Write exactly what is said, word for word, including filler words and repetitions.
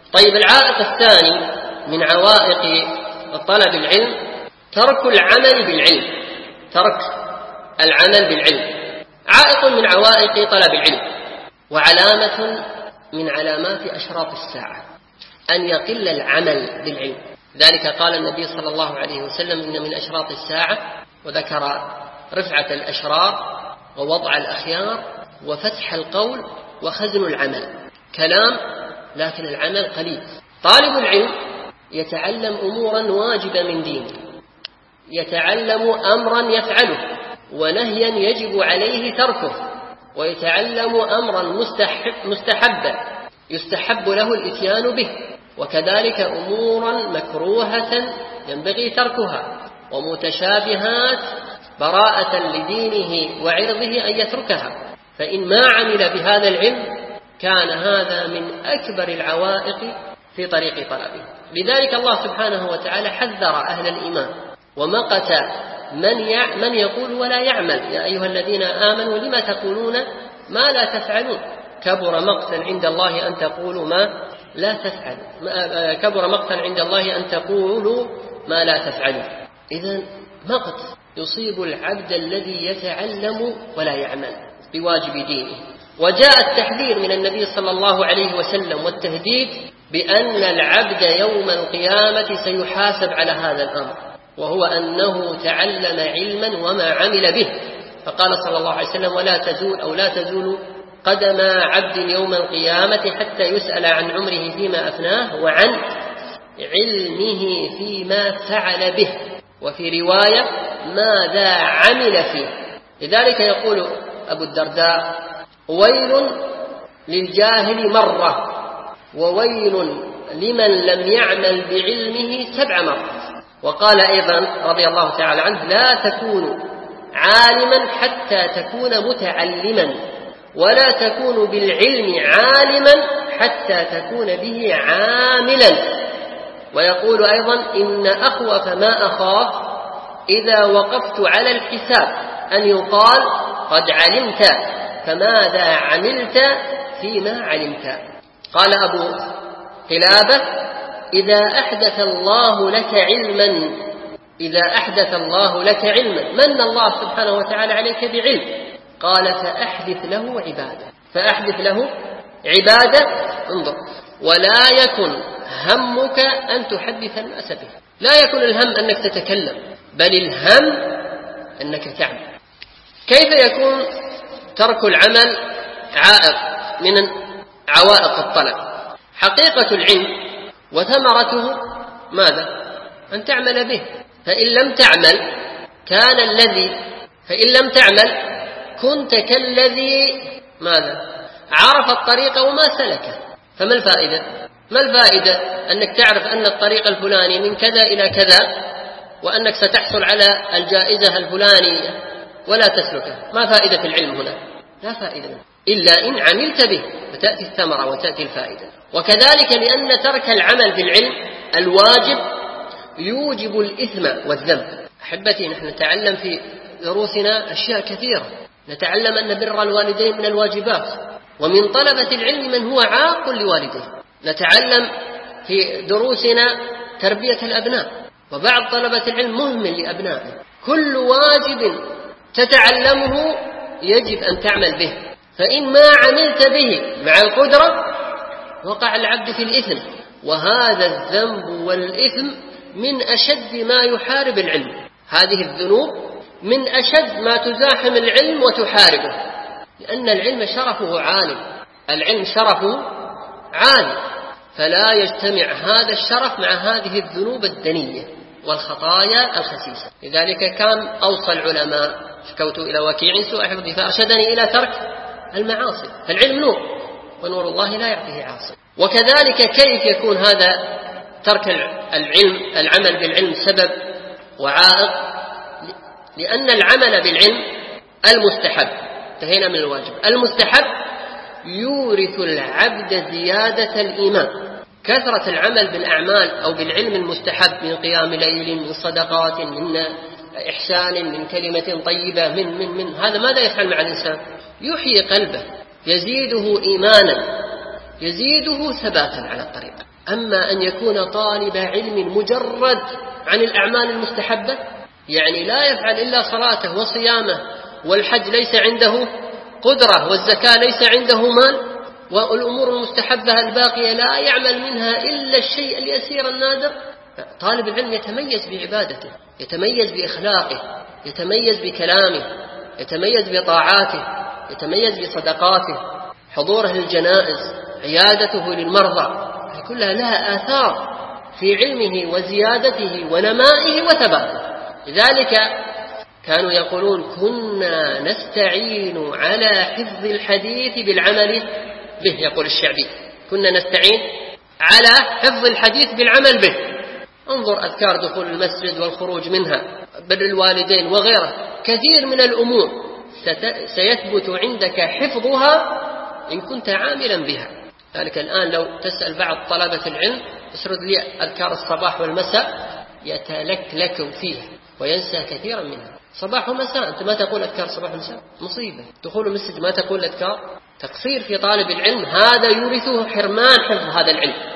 طيب، العائق الثاني من عوائق طلب العلم ترك العمل بالعلم. ترك العمل بالعلم عائق من عوائق طلب العلم، وعلامة من علامات أشراط الساعة أن يقل العمل بالعلم. ذلك قال النبي صلى الله عليه وسلم: إن من أشراط الساعة، وذكر رفعة الأشرار ووضع الأخيار وفتح القول وخزن العمل. كلام لكن العمل قليل. طالب العلم يتعلم أمورا واجبة من دينه، يتعلم أمرا يفعله ونهيا يجب عليه تركه، ويتعلم أمرا مستحب مستحبا يستحب له الإتيان به، وكذلك أمورا مكروهة ينبغي تركها، ومتشابهات براءة لدينه وعرضه أن يتركها. فإن ما عمل بهذا العلم كان هذا من أكبر العوائق في طريق طلبه. لذلك الله سبحانه وتعالى حذر أهل الإيمان ومقت من من يقول ولا يعمل: يا أيها الذين آمنوا لما تقولون ما لا تفعلون، كبر مقتا عند الله أن تقولوا ما لا تفعلوا، كبر مقتا عند الله أن تقولوا ما لا تفعلون. إذن مقت يصيب العبد الذي يتعلم ولا يعمل بواجب دينه. وجاء التحذير من النبي صلى الله عليه وسلم والتهديد بأن العبد يوم القيامة سيحاسب على هذا الأمر، وهو أنه تعلم علما وما عمل به. فقال صلى الله عليه وسلم: ولا تزول أو لا تزول قدم عبد يوم القيامة حتى يسأل عن عمره فيما أفناه وعن علمه فيما فعل به، وفي رواية ماذا عمل فيه. لذلك يقول أبو الدرداء: ويل للجاهل مرة وويل لمن لم يعمل بعلمه سبع مرات. وقال أيضا رضي الله تعالى عنه: لا تكون عالما حتى تكون متعلما، ولا تكون بالعلم عالما حتى تكون به عاملا. ويقول أيضا: إن أخوف ما أخاف إذا وقفت على الحساب أن يقال قد علمت فماذا عملت فيما علمت. قال أبو قلابة: إذا أحدث الله لك علما إذا أحدث الله لك علما من الله سبحانه وتعالى عليك بعلم، قال: فأحدث له عبادة فأحدث له عبادة انظر، ولا يكن همك أن تحدث الناس به. لا يكن الهم أنك تتكلم، بل الهم أنك تعمل. كيف يكون ترك العمل عائق من عوائق الطلب؟ حقيقة العلم وثمرته ماذا؟ أن تعمل به. فإن لم تعمل كان الذي فإن لم تعمل كنت كالذي ماذا؟ عرف الطريق وما سلكه. فما الفائدة؟ ما الفائدة أنك تعرف أن الطريق الفلاني من كذا إلى كذا وأنك ستحصل على الجائزة الفلانية ولا تسلكه؟ ما فائدة العلم هنا؟ لا فائدة إلا إن عملت به فتأتي الثمرة وتأتي الفائدة. وكذلك لأن ترك العمل بالعلم الواجب يوجب الإثم والذنب. أحبتي، نحن نتعلم في دروسنا أشياء كثيرة. نتعلم أن بر الوالدين من الواجبات، ومن طلبة العلم من هو عاق لوالديه. نتعلم في دروسنا تربية الأبناء، وبعض طلبة العلم مهمل لأبنائه. كل واجب تتعلمه يجب أن تعمل به، فإن ما عملت به مع القدرة وقع العبد في الإثم. وهذا الذنب والإثم من أشد ما يحارب العلم. هذه الذنوب من أشد ما تزاحم العلم وتحاربه، لأن العلم شرفه عالي، العلم شرفه عالي، فلا يجتمع هذا الشرف مع هذه الذنوب الدنية والخطايا الخسيسة. لذلك كان أوصى العلماء: شكوت إلى وكيع سوء حفظي فأرشدني إلى ترك المعاصي. فالعلم نور، ونور الله لا يعطيه عاصي. وكذلك كيف يكون هذا ترك العلم العمل بالعلم سبب وعائق؟ لأن العمل بالعلم المستحب، انتهينا من الواجب، المستحب يورث العبد زيادة الإيمان. كثرة العمل بالأعمال أو بالعلم المستحب من قيام ليل، من صدقات، من إحسان، من كلمة طيبة، من من من هذا ماذا يفعل مع الإنسان؟ يحيي قلبه، يزيده إيمانا، يزيده ثباتا على الطريق. أما أن يكون طالب علم مجرد عن الأعمال المستحبة، يعني لا يفعل إلا صلاته وصيامه، والحج ليس عنده قدرة، والزكاة ليس عنده مال، والأمور المستحبة الباقية لا يعمل منها إلا الشيء اليسير النادر، طالب العلم يتميز بعبادته، يتميز بإخلاقه، يتميز بكلامه، يتميز بطاعاته، يتميز بصدقاته، حضوره للجنائز، عيادته للمرضى، كلها لها آثار في علمه وزيادته ونمائه وثباته. لذلك كانوا يقولون كنا نستعين على حفظ الحديث بالعمل به. يقول الشعبي كنا نستعين على حفظ الحديث بالعمل به. انظر أذكار دخول المسجد والخروج منها، بر الوالدين وغيره، كثير من الأمور سيثبت عندك حفظها إن كنت عاملا بها. ذلك الآن لو تسأل بعض طلبة العلم اسرد لي أذكار الصباح والمساء يتلكلك فيها وينسى كثيرا منها. صباح ومساء أنت ما تقول أذكار صباح ومساء، مصيبة. دخول المسجد ما تقول أذكار، تقصير في طالب العلم، هذا يورثه حرمان حفظ هذا العلم.